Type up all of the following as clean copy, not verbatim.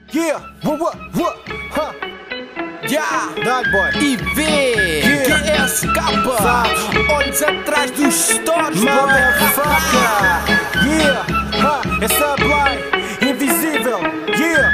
Yeah, what, huh? Yeah, Dai boy. IV, Yeah. QSK, Sabe. olhos atrás dos stores, Motherfucker. Yeah, é Sublime, invisível. Yeah.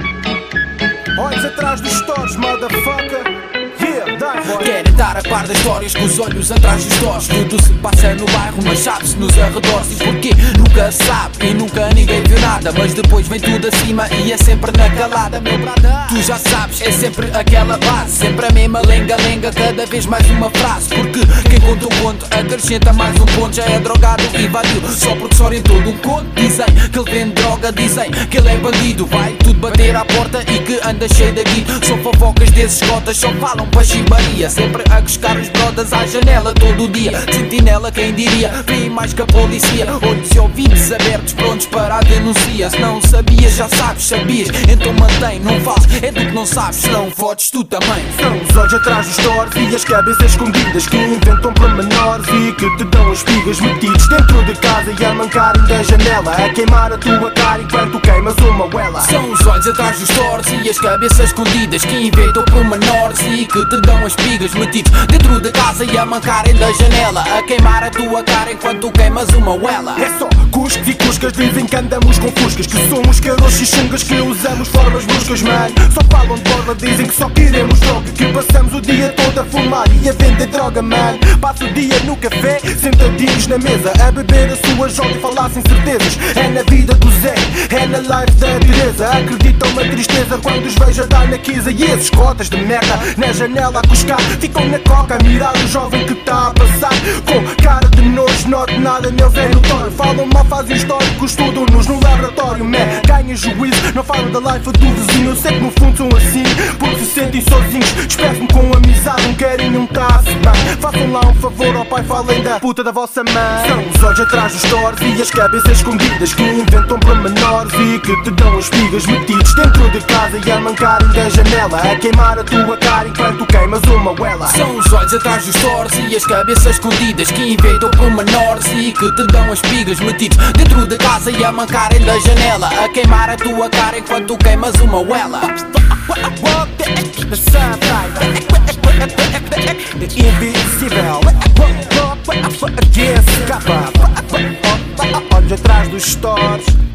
Olhos atrás dos stores, motherfucker. Yeah, dai boy. Querem estar a par das histórias com os olhos atrás dos stores. Tudo se passa no bairro, mas sabe-se nos arredores. E porquê? Nunca se sabe e nunca ninguém viu nada. Mas depois vem tudo acima e é sempre na calada, meu brother. Tu já sabes, é sempre aquela base, sempre a mesma lenga-lenga, cada vez mais uma frase. Porque quem conta um conto acrescenta mais um ponto. Já é drogado e vadio, só porque se orientou de um conto. Dizem que ele vende droga, dizem que ele é bandido. Vai tudo bater à porta e que anda cheio de guido. São fofocas desses cotas, só falam para chibaria. Sempre a buscar os brodas à janela todo o dia. Sentinela, quem diria, vem mais que a polícia. Olhos e ouvidos abertos, prontos para a denuncia. Se não sabias, já sabes, sabias, então mantém, não fales, é do que não sabes, se não fodes tu também. São os olhos atrás dos stores e as cabeças escondidas que inventam pormenores e que te dão espigas metidos dentro de casa e a mancarem da janela, a queimar a tua cara enquanto queimas uma uela. São os olhos atrás dos stores e as cabeças escondidas que inventam pormenores e que te dão espigas metidos dentro de casa e a mancarem da janela, a queimar a tua cara enquanto queimas uma uela. É só cuscos e cuscas, dizem que andamos com fuscas, que somos caros e chungas, que usamos formas bruscas, man. Só falam de borla, dizem que só queremos droga, que passamos o dia todo a fumar e a vender droga, man. Passo o dia no café, sentadinhos na mesa, a beber a sua jola e falar sem certezas. É na vida do Zé, é na life da Teresa. Acreditam na tristeza quando os vejo a dar na quisa. E esses cotas de merda na janela a cuscar, ficam na coca a mirar o jovem que tá a passar com cara de nojo, noto nada neles é notório. Falam mal, fazem históricos, estudam-nos no laboratório, man. Ganham juízo, não falam da life do vizinho. Eu sei que no fundo são assim, porque se sentem sozinhos. Despeço-me com amizade, não querem um taço, bem. Façam lá um favor ao pai, falem da puta da vossa mãe. São os olhos atrás dos stores e as cabeças escondidas que inventam pormenores e que te dão espigas metidos dentro de casa e a mancarem da janela, a queimar a tua cara enquanto queimas uma uela. São os olhos atrás dos stores e as cabeças escondidas que inventam pormenores e que te dão espigas metidos dentro de casa e a mancarem da janela, a queimar a tua cara enquanto queimas uma uela. Invisível. Olhos atrás dos stores.